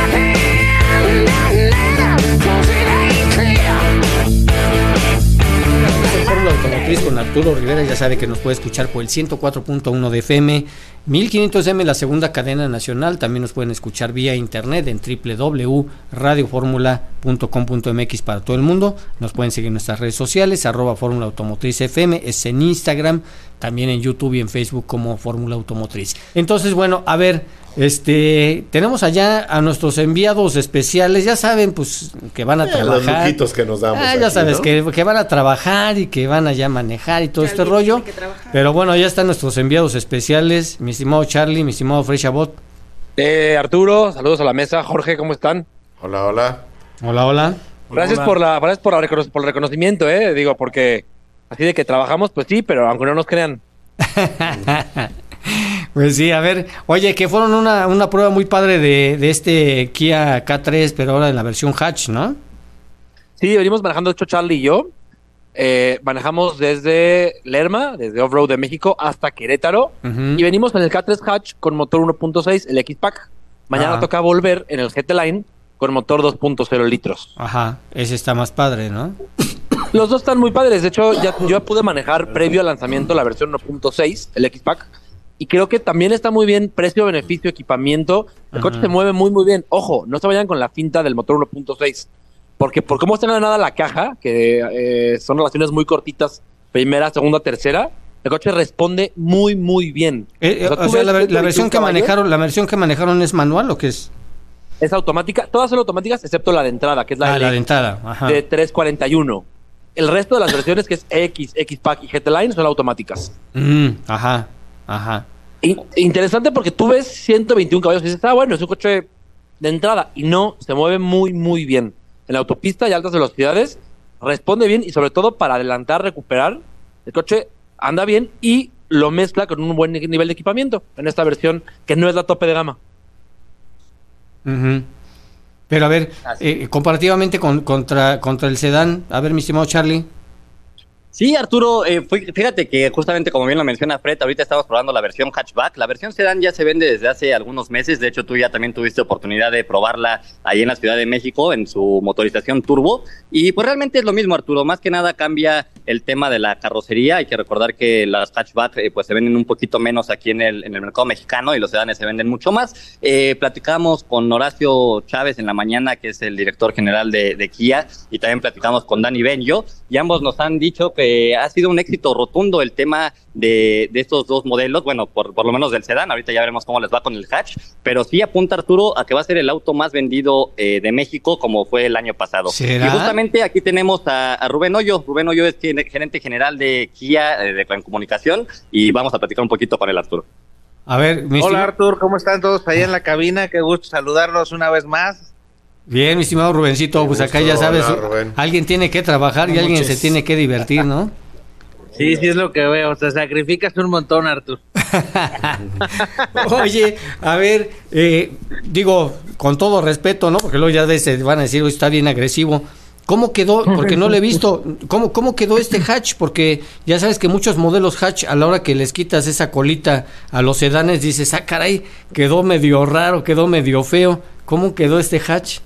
Fórmula Automotriz con Arturo Rivera, ya sabe que nos puede escuchar por el ciento cuatro punto uno de F M, mil quinientos M, la segunda cadena nacional. También nos pueden escuchar vía internet en doble u doble u doble u punto radio fórmula punto com punto m x para todo el mundo. Nos pueden seguir en nuestras redes sociales, arroba Fórmula Automotriz F M, es en Instagram, también en YouTube y en Facebook como Fórmula Automotriz. Entonces, bueno, a ver, este, tenemos allá a nuestros enviados especiales, ya saben, pues, que van a Eh, trabajar. los lujitos que nos damos Ah, ya aquí, sabes, ¿no? que, que van a trabajar y que van allá a manejar y todo Que este alguien rollo. tiene que trabajar. Pero bueno, ya están nuestros enviados especiales, mi estimado Charlie, mi estimado Frey Chabot. Eh, Arturo, saludos a la mesa. Jorge, ¿cómo están? Hola, hola. Hola, hola. Gracias Hola. por la, gracias por, la recono- por el reconocimiento, eh. Digo, porque así de que trabajamos, pues sí, pero aunque no nos crean, Pues sí, a ver, oye, que fueron una, una prueba muy padre de, de este Kia K tres, pero ahora en la versión hatch, ¿no? Sí, venimos manejando, de hecho, Charlie y yo. Eh, manejamos desde Lerma, desde Off-Road de México hasta Querétaro. Uh-huh. Y venimos en el K tres hatch con motor uno punto seis, el X-Pack. Mañana Ajá. toca volver en el G T Line con motor dos punto cero litros. Ajá, ese está más padre, ¿no? Los dos están muy padres. De hecho, ya, yo pude manejar previo al lanzamiento la versión uno punto seis, el X-Pack. Y creo que también está muy bien precio, beneficio, equipamiento. El Ajá. coche se mueve muy, muy bien. Ojo, no se vayan con la finta del motor uno punto seis. Porque por cómo está nada la caja, que eh, son relaciones muy cortitas, primera, segunda, tercera, el coche responde muy, muy bien. Eh, o sea, o sea la, la versión que manejaron, ¿la versión que manejaron es manual o qué es? Es automática. Todas son automáticas, excepto la de entrada, que es la, ah, la de entrada. Ajá. de trescientos cuarenta y uno. El resto de las versiones, que es X, X-Pack y G T Line, son automáticas. Mm, ajá. Ajá. In- interesante porque tú ves ciento veintiún caballos y dices, ah, bueno, es un coche de entrada. Y no, se mueve muy, muy bien. En la autopista y altas velocidades, responde bien y sobre todo para adelantar, recuperar, el coche anda bien y lo mezcla con un buen nivel de equipamiento en esta versión que no es la tope de gama. Uh-huh. Pero a ver, eh, comparativamente con, contra, contra el sedán, a ver, mi estimado Charlie. Sí, Arturo, eh, fíjate que justamente como bien lo menciona Fred, ahorita estamos probando la versión hatchback. La versión sedán ya se vende desde hace algunos meses. De hecho, tú ya también tuviste oportunidad de probarla ahí en la Ciudad de México en su motorización turbo. Y pues realmente es lo mismo, Arturo. Más que nada cambia el tema de la carrocería. Hay que recordar que las hatchback eh, pues se venden un poquito menos aquí en el, en el mercado mexicano y los sedanes se venden mucho más. Eh, platicamos con Horacio Chávez en la mañana, que es el director general de, de Kia, y también platicamos con Dani Benjo, y ambos nos han dicho que Eh, ha sido un éxito rotundo el tema de, de estos dos modelos, bueno, por, por lo menos del sedán. Ahorita ya veremos cómo les va con el hatch, pero sí apunta, Arturo, a que va a ser el auto más vendido eh, de México, como fue el año pasado. ¿Será? Y justamente aquí tenemos a, a Rubén Hoyo. Rubén Hoyo es gerente general de Kia eh, de Comunicación, y vamos a platicar un poquito con el Arturo. A ver, mi Hola, Arturo, ¿cómo están todos ahí en la cabina? Qué gusto saludarlos una vez más. Bien, mi estimado Rubencito, pues acá ya sabes, hola, alguien tiene que trabajar no y alguien muches. se tiene que divertir, ¿no? Sí, sí es lo que veo, te sacrificas un montón, Arturo. Oye, a ver, eh, digo, con todo respeto, ¿no? Porque luego ya veces van a decir, oh, está bien agresivo. ¿Cómo quedó? Porque no lo he visto. ¿Cómo, cómo quedó este hatch? Porque ya sabes que muchos modelos hatch, a la hora que les quitas esa colita a los sedanes, dices, ah, caray, quedó medio raro, quedó medio feo. ¿Cómo quedó este hatch?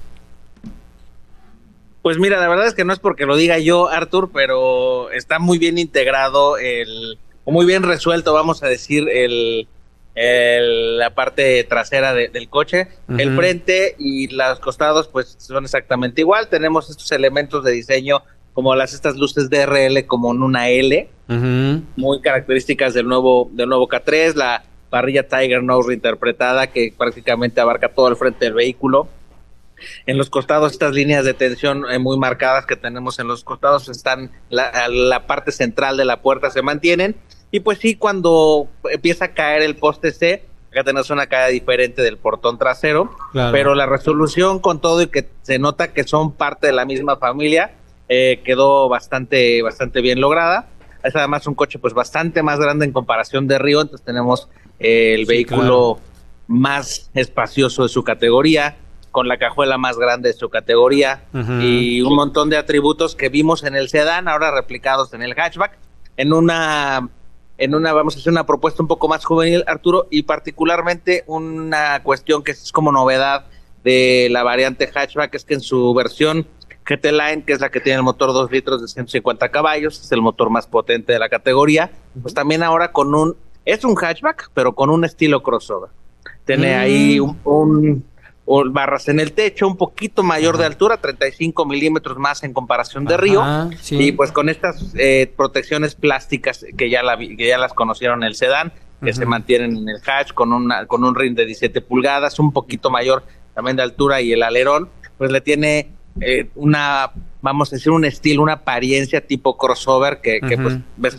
Pues mira, la verdad es que no es porque lo diga yo, Artur, pero está muy bien integrado, el, o muy bien resuelto, vamos a decir, el, el la parte trasera de, del coche. Uh-huh. El frente y los costados pues son exactamente igual. Tenemos estos elementos de diseño como las estas luces D R L como en una L, uh-huh. muy características del nuevo, del nuevo K tres, la parrilla Tiger Nose reinterpretada que prácticamente abarca todo el frente del vehículo. En los costados estas líneas de tensión eh, muy marcadas que tenemos en los costados están, la, la parte central de la puerta se mantienen, y pues sí, cuando empieza a caer el poste C, acá tenemos una caída diferente del portón trasero, claro. Pero la resolución con todo y que se nota que son parte de la misma familia, eh, quedó bastante, bastante bien lograda. Es además un coche pues bastante más grande en comparación de Río, entonces tenemos eh, el sí, vehículo claro. más espacioso de su categoría, con la cajuela más grande de su categoría, uh-huh. y un montón de atributos que vimos en el sedán, ahora replicados en el hatchback, en una, en una, vamos a hacer una propuesta un poco más juvenil, Arturo, y particularmente una cuestión que es como novedad de la variante hatchback, es que en su versión G T Line, que es la que tiene el motor dos litros de ciento cincuenta caballos, es el motor más potente de la categoría, uh-huh. pues también ahora con un, es un hatchback, pero con un estilo crossover. Tiene uh-huh. ahí un... un o barras en el techo, un poquito mayor Ajá. de altura, treinta y cinco milímetros más en comparación de Ajá, Río, sí. y pues con estas eh, protecciones plásticas que ya la que ya las conocieron en el sedán, que Ajá. se mantienen en el hatch con una con un rin de diecisiete pulgadas, un poquito mayor también de altura, y el alerón pues le tiene eh, una, vamos a decir, un estilo, una apariencia tipo crossover que, que pues ves que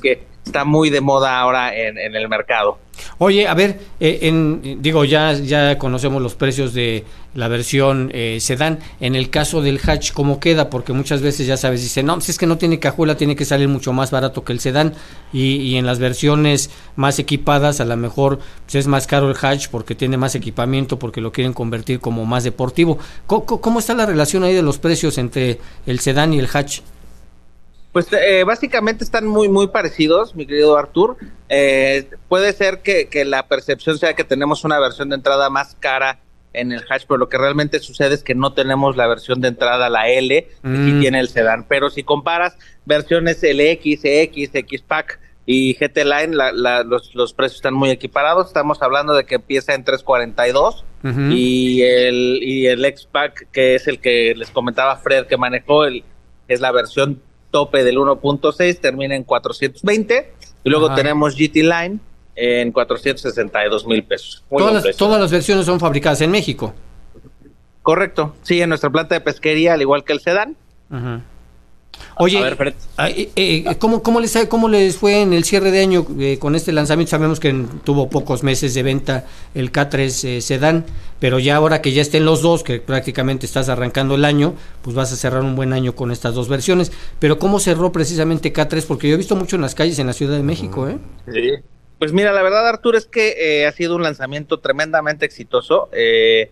está muy de moda ahora en, en el mercado. Oye, a ver, eh, en, digo, ya, ya conocemos los precios de la versión eh, sedán. En el caso del hatch, ¿cómo queda? Porque muchas veces, ya sabes, dicen, no, si es que no tiene cajuela, tiene que salir mucho más barato que el sedán. Y, y en las versiones más equipadas, a lo mejor pues, es más caro el hatch porque tiene más equipamiento, porque lo quieren convertir como más deportivo. ¿Cómo, cómo está la relación ahí de los precios entre el sedán y el hatch? Pues eh, básicamente están muy muy parecidos, mi querido Artur. Eh, puede ser que, que la percepción sea que tenemos una versión de entrada más cara en el hatch, pero lo que realmente sucede es que no tenemos la versión de entrada, la L, mm. que sí tiene el sedán. Pero si comparas versiones L X, E X, X-Pack y G T Line, la, la, los, los precios están muy equiparados. Estamos hablando de que empieza en tres cuarenta y dos uh-huh. y el y el X-Pack, que es el que les comentaba Fred que manejó, el, es la versión tope del uno punto seis, termina en cuatrocientos veinte, y luego Ajá. tenemos G T Line en cuatrocientos sesenta y dos mil pesos. Todas las, todas las versiones son fabricadas en México. Correcto, sí, en nuestra planta de pesquería, al igual que el sedán. Ajá. Oye, a ver, Fred. Eh, eh, ¿cómo, cómo, les, ¿cómo les fue en el cierre de año eh, con este lanzamiento? Sabemos que tuvo pocos meses de venta el K tres eh, sedán, pero ya ahora que ya estén los dos, que prácticamente estás arrancando el año, pues vas a cerrar un buen año con estas dos versiones. Pero ¿cómo cerró precisamente K tres? Porque yo he visto mucho en las calles en la Ciudad de México, ¿eh? Sí. Pues mira, la verdad, Artur, es que eh, ha sido un lanzamiento tremendamente exitoso. Eh,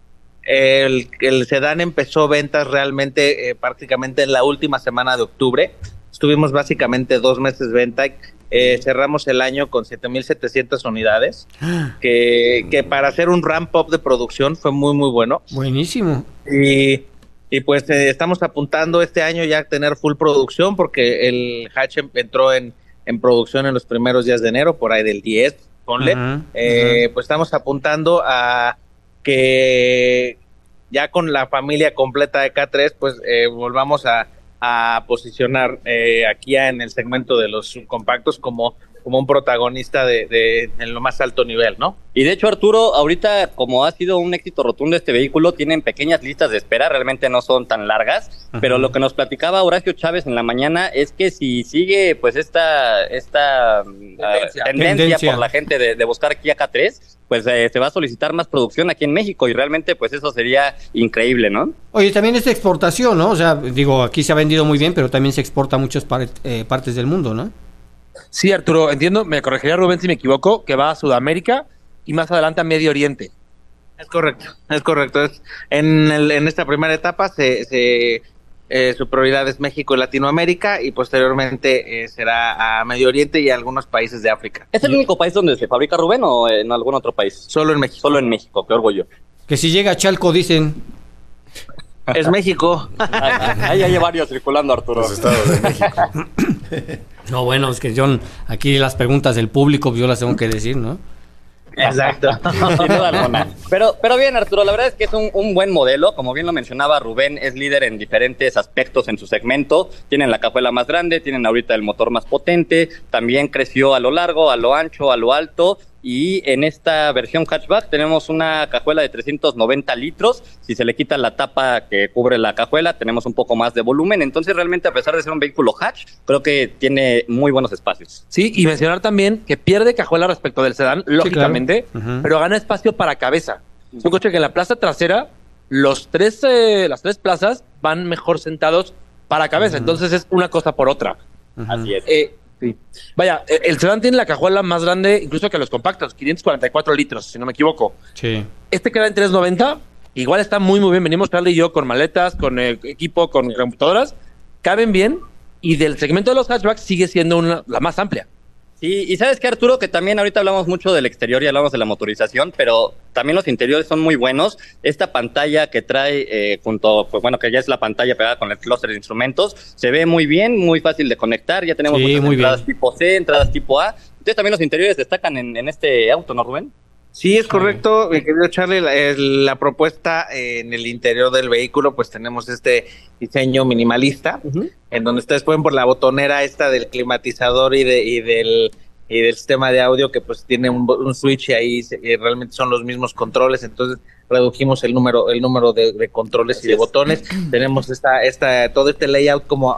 El, el sedán empezó ventas realmente eh, prácticamente en la última semana de octubre. Estuvimos básicamente dos meses de venta. Eh, cerramos el año con siete mil setecientas unidades, que, que para hacer un ramp up de producción fue muy muy bueno. Buenísimo. Y, y pues eh, estamos apuntando este año ya a tener full producción, porque el hatch entró en, en producción en los primeros días de enero, por ahí del diez, ponle. Uh-huh, eh, uh-huh. Pues estamos apuntando a que ya con la familia completa de K tres, pues eh, volvamos a, a posicionar eh, aquí en el segmento de los subcompactos como, como un protagonista de, de, de lo más alto nivel, ¿no? Y de hecho, Arturo, ahorita como ha sido un éxito rotundo este vehículo, tienen pequeñas listas de espera, realmente no son tan largas, uh-huh. pero lo que nos platicaba Horacio Chávez en la mañana es que si sigue pues esta, esta tendencia, uh, tendencia, tendencia por la gente de, de buscar aquí a K tres, pues eh, se va a solicitar más producción aquí en México, y realmente pues eso sería increíble, ¿no? Oye, también esta exportación, ¿no? O sea, digo, aquí se ha vendido muy bien, pero también se exporta a muchas par- eh, partes del mundo, ¿no? Sí, Arturo, entiendo, me corregiría Rubén si me equivoco, que va a Sudamérica y más adelante a Medio Oriente. Es correcto, es correcto. Es, en, el, en esta primera etapa se, se eh, su prioridad es México y Latinoamérica, y posteriormente eh, será a Medio Oriente y a algunos países de África. ¿Es el único país donde se fabrica, Rubén, o en algún otro país? Solo en México. Solo en México, qué orgullo. Que si llega a Chalco, dicen... Es México. Ahí hay varios circulando, Arturo. Los estados de México. No, bueno, es que John, aquí las preguntas del público yo las tengo que decir, ¿no? Exacto. Sin duda alguna. Pero, pero bien, Arturo, la verdad es que es un, un buen modelo. Como bien lo mencionaba Rubén, es líder en diferentes aspectos en su segmento. Tienen la cajuela más grande, tienen ahorita el motor más potente, también creció a lo largo, a lo ancho, a lo alto. Y en esta versión hatchback tenemos una cajuela de trescientos noventa litros. Si se le quita la tapa que cubre la cajuela, tenemos un poco más de volumen. Entonces, realmente, a pesar de ser un vehículo hatch, creo que tiene muy buenos espacios. Sí, y mencionar también que pierde cajuela respecto del sedán, lógicamente, sí, claro. uh-huh. pero gana espacio para cabeza. Es un coche que en la plaza trasera, los tres, eh, las tres plazas van mejor sentados para cabeza. Uh-huh. Entonces, es una cosa por otra. Uh-huh. Así es. Eh, Sí. Vaya, el sedán tiene la cajuela más grande incluso que los compactos, quinientos cuarenta y cuatro litros, si no me equivoco. Sí. Este queda en trescientos noventa, igual está muy muy bien. Venimos Charlie y yo con maletas, con eh, equipo, con sí. computadoras, caben bien, y del segmento de los hatchbacks sigue siendo una, la más amplia. Sí, y sabes qué, Arturo, que también ahorita hablamos mucho del exterior y hablamos de la motorización, pero también los interiores son muy buenos. Esta pantalla que trae eh, junto, pues bueno, que ya es la pantalla pegada con el clúster de instrumentos, se ve muy bien, muy fácil de conectar. Ya tenemos sí, muchas muy entradas bien. tipo C, entradas tipo A. Entonces también los interiores destacan en, en este auto, ¿no, Rubén? Sí, es correcto, mi querido Charlie. La, la propuesta eh, en el interior del vehículo, pues tenemos este diseño minimalista, uh-huh. en donde ustedes pueden por la botonera esta del climatizador y, de, y del y del sistema de audio, que pues tiene un, un switch, y ahí se, y realmente son los mismos controles. Entonces redujimos el número el número de, de controles Así y de es. botones. Tenemos esta esta todo este layout como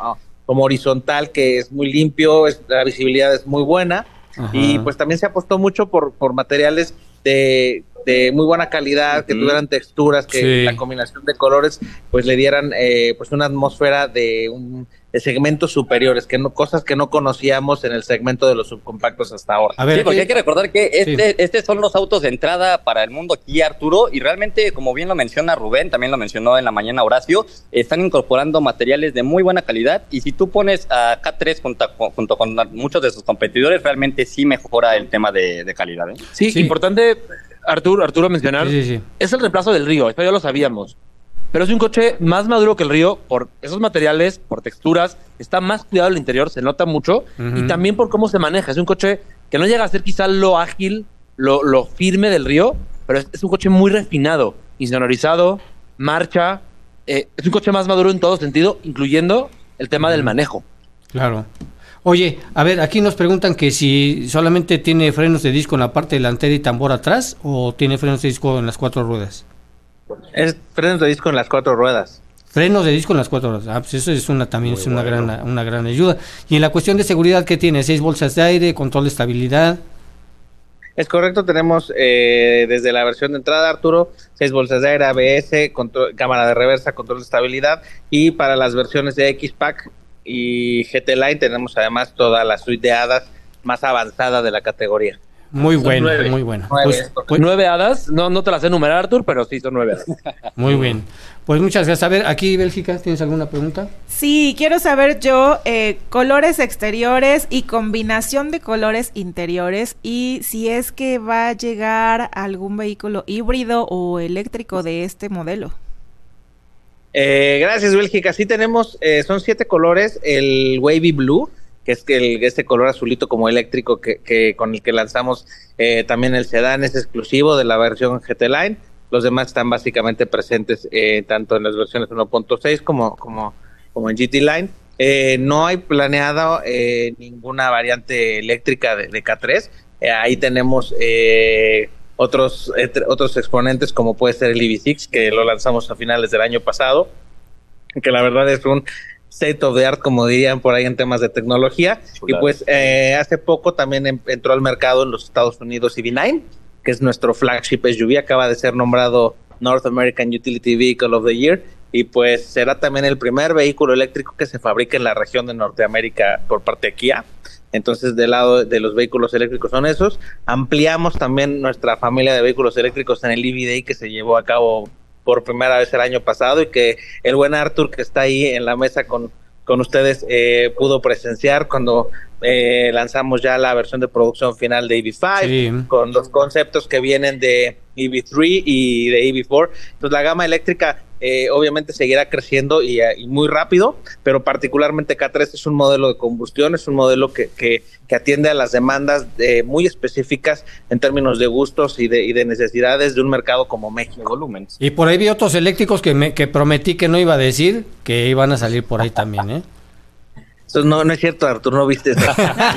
como horizontal, que es muy limpio, es, la visibilidad es muy buena. Ajá. Y pues también se apostó mucho por, por materiales de, de muy buena calidad, uh-huh. que tuvieran texturas, que sí. la combinación de colores pues le dieran eh, pues una atmósfera de, un, de segmentos superiores, que no, cosas que no conocíamos en el segmento de los subcompactos hasta ahora. A ver, sí, porque hay que recordar que este, sí. estos son los autos de entrada para el mundo aquí, Arturo, y realmente, como bien lo menciona Rubén, también lo mencionó en la mañana Horacio, están incorporando materiales de muy buena calidad, y si tú pones a K tres junto, junto con muchos de sus competidores, realmente sí mejora el tema de, de calidad. ¿eh? Sí, sí, importante, Arturo, Arturo mencionar, sí, sí, sí. es el reemplazo del Río, esto ya lo sabíamos. Pero es un coche más maduro que el Río por esos materiales, por texturas, está más cuidado el interior, se nota mucho, uh-huh. y también por cómo se maneja. Es un coche que no llega a ser quizá lo ágil, lo, lo firme del Río, pero es, es un coche muy refinado, insonorizado, marcha, eh, es un coche más maduro en todo sentido, incluyendo el tema uh-huh. del manejo. Claro. Oye, a ver, aquí nos preguntan que si solamente tiene frenos de disco en la parte delantera y tambor atrás, o tiene frenos de disco en las cuatro ruedas. Es frenos de disco en las cuatro ruedas. Frenos de disco en las cuatro ruedas. Ah, pues eso es una también Muy es una bueno. gran una gran ayuda. Y en la cuestión de seguridad, ¿qué tiene? Seis bolsas de aire, control de estabilidad. Es correcto, tenemos eh, desde la versión de entrada, Arturo, seis bolsas de aire, A B S, control, cámara de reversa, control de estabilidad, y para las versiones de X-Pack y G T Line tenemos además toda la suite de hadas más avanzada de la categoría. Muy bueno, nueve. muy bueno. Nueve, pues, pues, nueve hadas, no, no te las sé enumerar, Artur, pero sí son nueve hadas. Muy bien. Pues muchas gracias. A ver, aquí, Bélgica, ¿tienes alguna pregunta? Sí, quiero saber yo eh, colores exteriores y combinación de colores interiores, y si es que va a llegar algún vehículo híbrido o eléctrico de este modelo. Eh, gracias, Bélgica. Sí tenemos, eh, son siete colores, el Wavy Blue, que es que el, este color azulito como eléctrico que, que con el que lanzamos eh, también el sedán es exclusivo de la versión G T Line. Los demás están básicamente presentes eh, tanto en las versiones uno punto seis como, como, como en G T Line. Eh, no hay planeado eh, ninguna variante eléctrica de, de K tres. Eh, ahí tenemos eh, otros, eh, otros exponentes como puede ser el E V seis, que lo lanzamos a finales del año pasado, que la verdad es un state of the art, como dirían por ahí en temas de tecnología. Claro. Y pues eh, hace poco también em- entró al mercado en los Estados Unidos E V nueve, que es nuestro flagship S U V, acaba de ser nombrado North American Utility Vehicle of the Year, y pues será también el primer vehículo eléctrico que se fabrica en la región de Norteamérica por parte de Kia. Entonces, del lado de los vehículos eléctricos son esos. Ampliamos también nuestra familia de vehículos eléctricos en el E V Day, que se llevó a cabo por primera vez el año pasado, y que el buen Artur, que está ahí en la mesa con, con ustedes, eh, pudo presenciar cuando eh, lanzamos ya la versión de producción final de E V cinco, sí. con los conceptos que vienen de E V tres y de E V cuatro. Entonces la gama eléctrica eh, obviamente seguirá creciendo y, y muy rápido, pero particularmente K tres es un modelo de combustión, es un modelo que, que, que atiende a las demandas eh, muy específicas en términos de gustos y de, y de necesidades de un mercado como México. Volúmenes. Y por ahí vi otros eléctricos que, me, que prometí que no iba a decir, que iban a salir por ahí también, ¿eh? Eso no, no es cierto, Artur, no viste eso.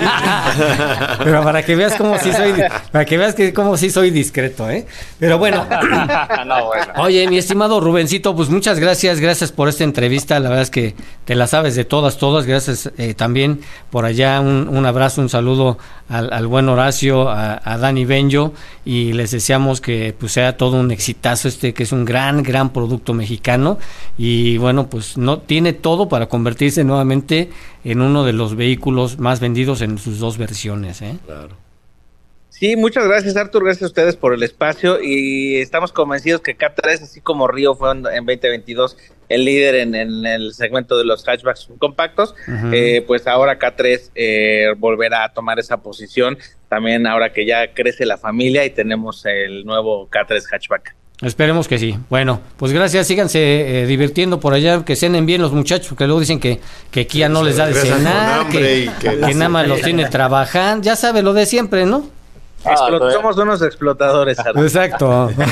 Pero para que veas cómo sí soy, para que veas que cómo sí soy discreto, ¿eh? Pero bueno. No, bueno. Oye, mi estimado Rubencito, pues muchas gracias, gracias por esta entrevista. La verdad es que te la sabes de todas, todas. Gracias eh, también por allá, un, un abrazo, un saludo al, al buen Horacio, a, a Dani Benjo, y les deseamos que pues sea todo un exitazo este, que es un gran, gran producto mexicano, y bueno, pues no tiene todo para convertirse nuevamente en uno de los vehículos más vendidos en sus dos versiones, ¿eh? Claro. Sí, muchas gracias, Artur, gracias a ustedes por el espacio, y estamos convencidos que K tres, así como Río fue en, en veinte veintidós el líder en, en el segmento de los hatchbacks compactos, uh-huh. eh, pues ahora K tres eh, volverá a tomar esa posición, también ahora que ya crece la familia y tenemos el nuevo K tres hatchback. Esperemos que sí. Bueno, pues gracias, síganse eh, divirtiendo por allá, que cenen bien los muchachos, porque luego dicen que, que Kia no les da de cenar, que, que, que nada más los tiene trabajando, ya sabe lo de siempre, ¿no? Explot- somos unos explotadores, Artur. Exacto. No,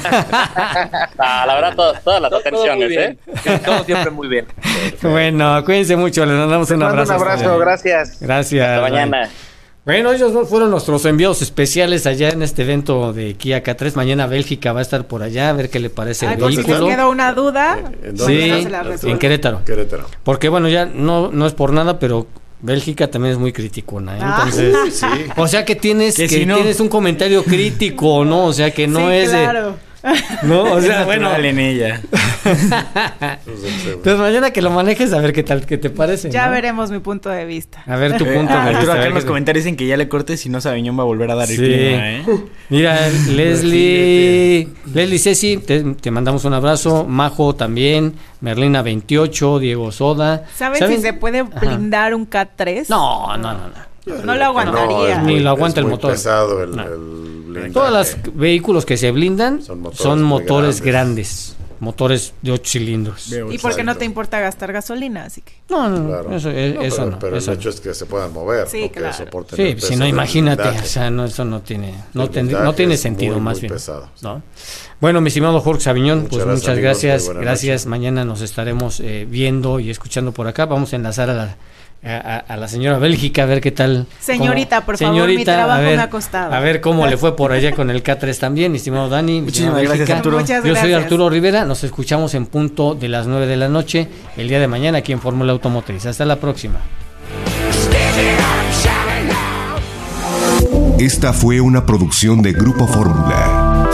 la verdad, todo, todas las todo, atenciones, todo ¿eh? Todo siempre muy bien. Bueno, cuídense mucho, les mandamos un abrazo. Un abrazo, gracias. Gracias. Hasta mañana. Bueno, ellos fueron nuestros enviados especiales allá en este evento de Kia K tres. Mañana Bélgica va a estar por allá a ver qué le parece Ay, el por si vehículo. les quedó una duda, ¿En Sí, mañana se la resuelvo. en Querétaro. Querétaro. Porque bueno, ya no, no es por nada, pero Bélgica también es muy criticona, ¿eh? Ah. Entonces, Sí. o sea que tienes Que que, si no- tienes un comentario crítico, ¿no? O sea que no Sí, es de- claro. no, o sea, Es bueno. natural en ella. Entonces mañana que lo manejes a ver qué tal, qué te parece. Ya ¿no? veremos mi punto de vista. A ver tu punto de Arturo, vista. a acá ver en los qué- comentarios dicen que ya le cortes si no Sabiñón va a volver a dar el Sí. clima, ¿eh? Mira, Leslie, Leslie Ceci, te, te mandamos un abrazo. Majo también, Merlina veintiocho, Diego Soda. ¿Saben, si se puede blindar un K tres? No, no, no, no. No lo aguantaría. es Ni muy- lo aguanta es el muy motor. pesado el, No. el blindaje. Todos los vehículos que se blindan Son motores son muy motores grandes. grandes. Motores de ocho cilindros. Y porque no te importa gastar gasolina, así que. No, no, Claro. eso, eh, No, eso pero, no. pero eso el no. hecho es que se puedan mover, Sí, no que claro. soporten el Sí, peso si no, del imagínate, blindaje. o sea, no, eso no tiene, no, El tendrí- blindaje no tiene es sentido muy, más muy bien. pesado. ¿No? Bueno, mi estimado Jorge Sabiñón, Muchas pues gracias, muchas amigos, gracias, muy buena gracias. noche. Mañana nos estaremos eh, viendo y escuchando por acá. Vamos a enlazar a la, a, a- a la señora Bélgica a ver qué tal. Señorita, cómo- por favor, mi trabajo a ver, me ha costado. A ver cómo le fue por allá con el K tres también, mi estimado Dani. mi Muchísimas estimada gracias, Bélgica. Arturo. Muchas Yo soy gracias. Arturo Rivera, nos escuchamos en punto de las nueve de la noche el día de mañana aquí en Fórmula Automotriz. Hasta la próxima. Esta fue una producción de Grupo Fórmula.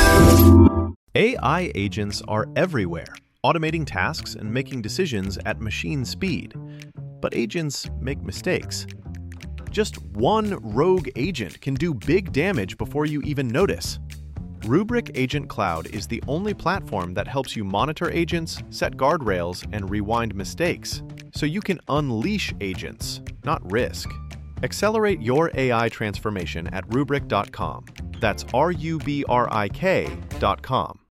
A I agents are everywhere, automating tasks and making decisions at machine speed. But agents make mistakes. Just one rogue agent can do big damage before you even notice. Rubrik Agent Cloud is the only platform that helps you monitor agents, set guardrails, and rewind mistakes, so you can unleash agents, not risk. Accelerate your A I transformation at rubrik dot com. That's R U B R I K dot com.